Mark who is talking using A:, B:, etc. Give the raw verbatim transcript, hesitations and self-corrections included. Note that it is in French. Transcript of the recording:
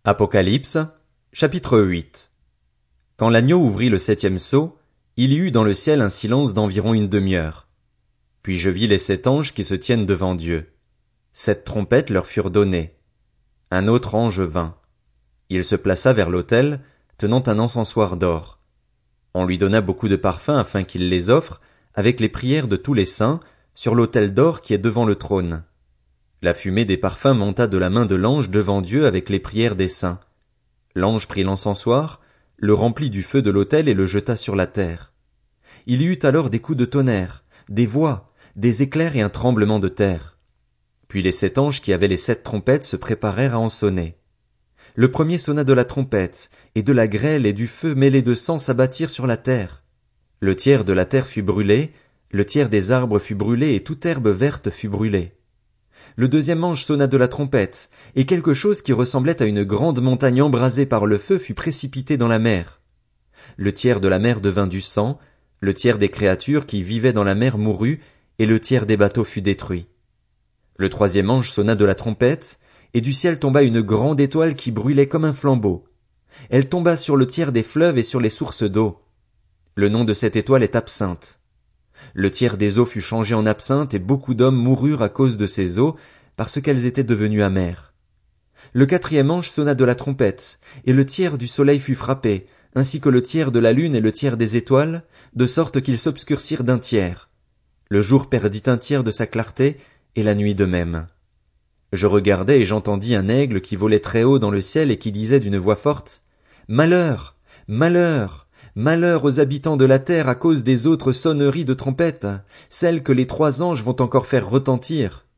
A: Apocalypse, chapitre huit. Quand l'agneau ouvrit le septième sceau, il y eut dans le ciel un silence d'environ une demi-heure. Puis je vis les sept anges qui se tiennent devant Dieu. Sept trompettes leur furent données. Un autre ange vint. Il se plaça vers l'autel, tenant un encensoir d'or. On lui donna beaucoup de parfums afin qu'il les offre, avec les prières de tous les saints, sur l'autel d'or qui est devant le trône. La fumée des parfums monta de la main de l'ange devant Dieu avec les prières des saints. L'ange prit l'encensoir, le remplit du feu de l'autel et le jeta sur la terre. Il y eut alors des coups de tonnerre, des voix, des éclairs et un tremblement de terre. Puis les sept anges qui avaient les sept trompettes se préparèrent à en sonner. Le premier sonna de la trompette, et de la grêle et du feu mêlés de sang s'abattirent sur la terre. Le tiers de la terre fut brûlé, le tiers des arbres fut brûlé et toute herbe verte fut brûlée. Le deuxième ange sonna de la trompette, et quelque chose qui ressemblait à une grande montagne embrasée par le feu fut précipité dans la mer. Le tiers de la mer devint du sang, le tiers des créatures qui vivaient dans la mer mourut, et le tiers des bateaux fut détruit. Le troisième ange sonna de la trompette, et du ciel tomba une grande étoile qui brûlait comme un flambeau. Elle tomba sur le tiers des fleuves et sur les sources d'eau. Le nom de cette étoile est Absinthe. Le tiers des eaux fut changé en absinthe et beaucoup d'hommes moururent à cause de ces eaux, parce qu'elles étaient devenues amères. Le quatrième ange sonna de la trompette, et le tiers du soleil fut frappé, ainsi que le tiers de la lune et le tiers des étoiles, de sorte qu'ils s'obscurcirent d'un tiers. Le jour perdit un tiers de sa clarté, et la nuit de même. Je regardai et j'entendis un aigle qui volait très haut dans le ciel et qui disait d'une voix forte, « Malheur! Malheur! Malheur aux habitants de la terre à cause des autres sonneries de trompettes, celles que les trois anges vont encore faire retentir.